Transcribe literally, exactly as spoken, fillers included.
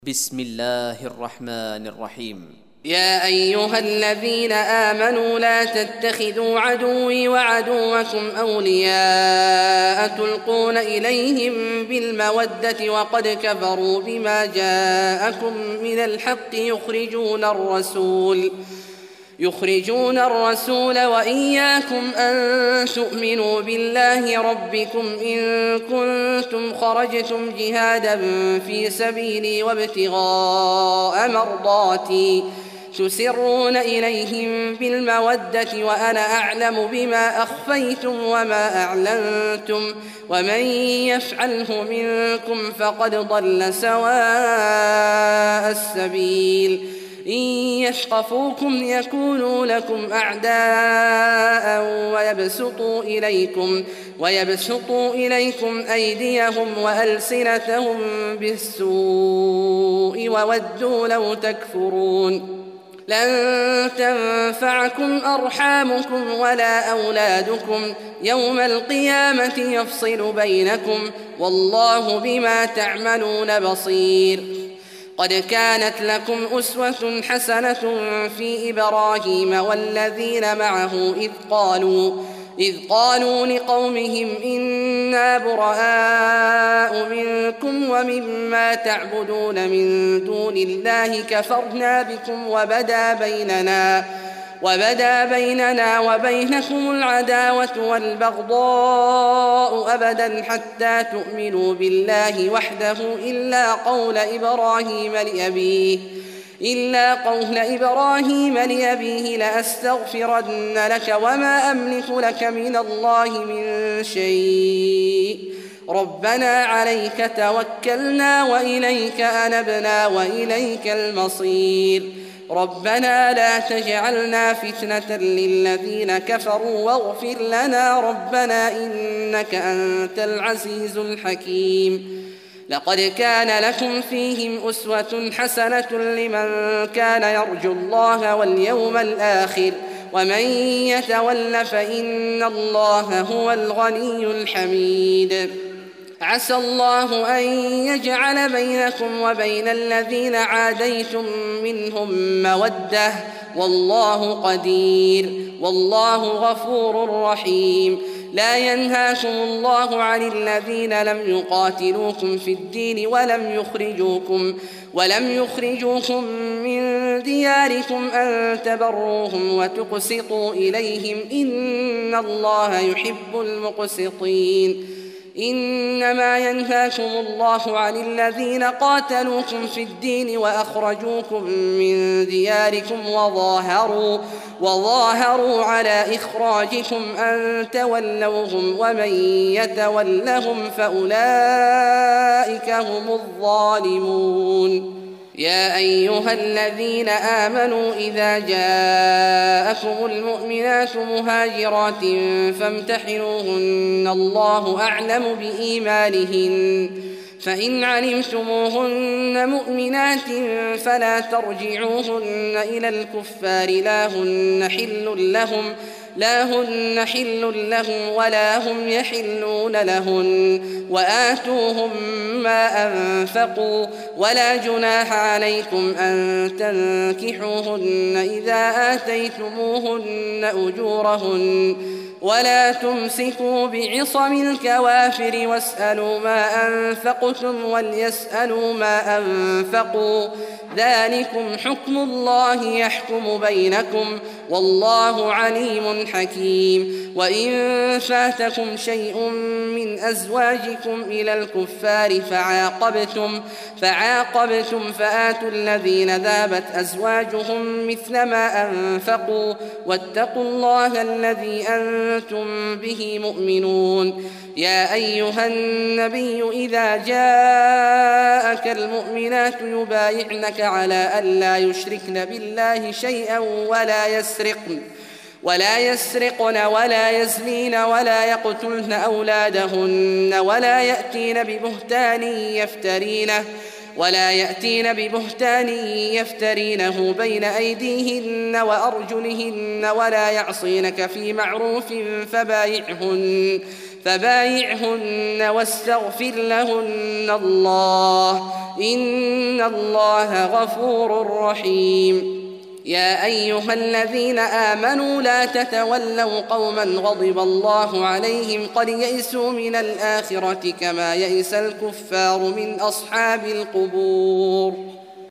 بسم الله الرحمن الرحيم. يا أيها الذين آمنوا لا تتخذوا عدوي وعدوكم أولياء تلقون إليهم بالمودة وقد كفروا بما جاءكم من الحق يخرجون الرسول يخرجون الرسول وإياكم أن تؤمنوا بالله ربكم إن كنتم خرجتم جهادا في سبيلي وابتغاء مرضاتي تسرون إليهم بالمودة وأنا أعلم بما أخفيتم وما أعلنتم ومن يفعله منكم فقد ضل سواء السبيل إن يثقفوكم يكونوا لكم أعداء ويبسطوا إليكم, ويبسطوا إليكم أيديهم وألسنتهم بالسوء وودوا لو تكفرون. لن تنفعكم أرحامكم ولا أولادكم يوم القيامة يفصل بينكم والله بما تعملون بصير. قد كانت لكم أسوة حسنة في إبراهيم والذين معه إذ قالوا, إذ قالوا لقومهم إنا براء منكم ومما تعبدون من دون الله كفرنا بكم وبدا بيننا وبدا بيننا وبينكم العداوة والبغضاء أبدا حتى تؤمنوا بالله وحده إلا قول إبراهيم لأبيه إلا قول إبراهيم لأبيه لأستغفرن لك وما أملك لك من الله من شيء ربنا عليك توكلنا وإليك أنبنا وإليك المصير. ربنا لا تجعلنا فتنة للذين كفروا واغفر لنا ربنا إنك أنت العزيز الحكيم. لقد كان لكم فيهم أسوة حسنة لمن كان يرجو الله واليوم الآخر ومن يتول فإن الله هو الغني الحميد. عسى الله أن يجعل بينكم وبين الذين عاديتم منهم مودة والله قدير والله غفور رحيم. لا ينهاكم الله عن الذين لم يقاتلوكم في الدين ولم يخرجوكم ولم يخرجوكم من دياركم أن تبروهم وتقسطوا إليهم إن الله يحب المقسطين. إنما ينهاكم الله عن الذين قاتلوكم في الدين وأخرجوكم من دياركم وظاهروا, وظاهروا على إخراجكم أن تولوهم ومن يتولهم فأولئك هم الظالمون. يا أيها الذين آمنوا إذا جاءكم المؤمنات مهاجرات فامتحنوهن الله أعلم بإيمانهن فإن علمتموهن مؤمنات فلا ترجعوهن إلى الكفار لا هن حل لهم لا هن حل لهم ولا هم يحلون لهن وآتوهم ما أنفقوا ولا جناح عليكم أن تنكحوهن إذا آتيتموهن أجورهن ولا تمسكوا بعصم الكوافر واسألوا ما أنفقتم وليسألوا ما أنفقوا ذلكم حكم الله يحكم بينكم والله عليم حكيم. وإن فاتكم شيء من أزواجكم إلى الكفار فعاقبتم, فعاقبتم فآتوا الذين ذابت أزواجهم مثل ما أنفقوا واتقوا الله الذي أنتم به مؤمنون. يا أيها النبي إذا جاءك المؤمنات يبايعنك على ألا يشركن بالله شيئا ولا يسرقن ولا يسرقن ولا يزنين ولا يقتلن أولادهن ولا يأتين ببهتان يفترينه ولا يأتين ببهتان يفترينه بين أيديهن وأرجلهن ولا يعصينك في معروف فبايعهن فبايعهن واستغفر لهن الله إن الله غفور رحيم. يا أيها الذين آمنوا لا تتولوا قوما غضب الله عليهم قد يئسوا من الآخرة كما يئس الكفار من أصحاب القبور.